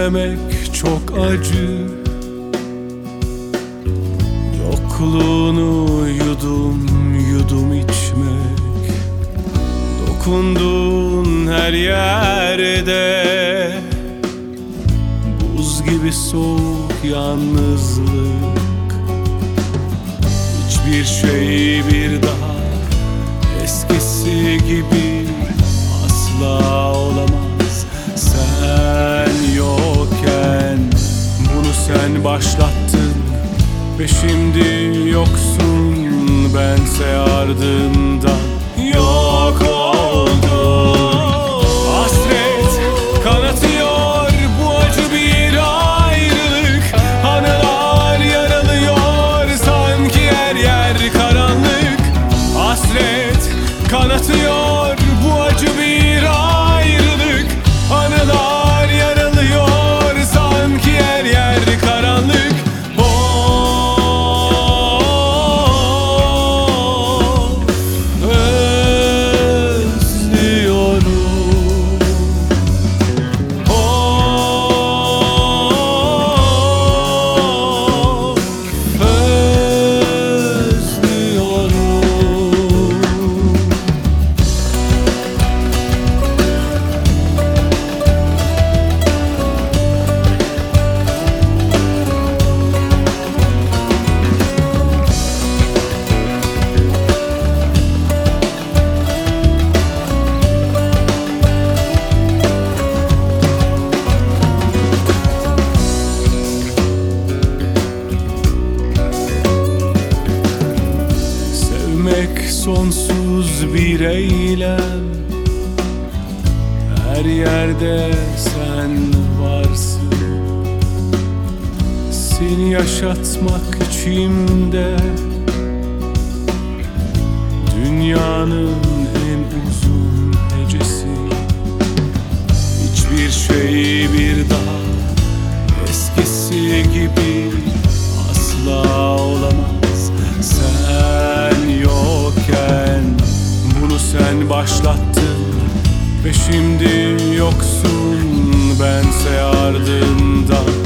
Sevmemek çok acı, yokluğunu yudum yudum içmek. Dokunduğun her yerde buz gibi soğuk yalnızlık. Hiçbir şey bir daha eskisi gibi asla olamaz. Sen yokken bunu sen başlattın ve şimdi yoksun, bense ardından yok oldum. Hasret kanatıyor, bu acı bir ayrılık. Anılar yaralıyor, sanki her yer karanlık. Hasret kanatıyor, bu acı bir ayrılık. Anılar yaralıyor, sanki her yer karanlık. Sonsuz bir eylem, her yerde sen varsın. Seni yaşatmak içimde dünyanın en uzun hecesi. Hiçbir şey bir daha eskisi gibi asla olamaz. Sen yokken bunu sen başlattın ve şimdi yoksun, bense ardından.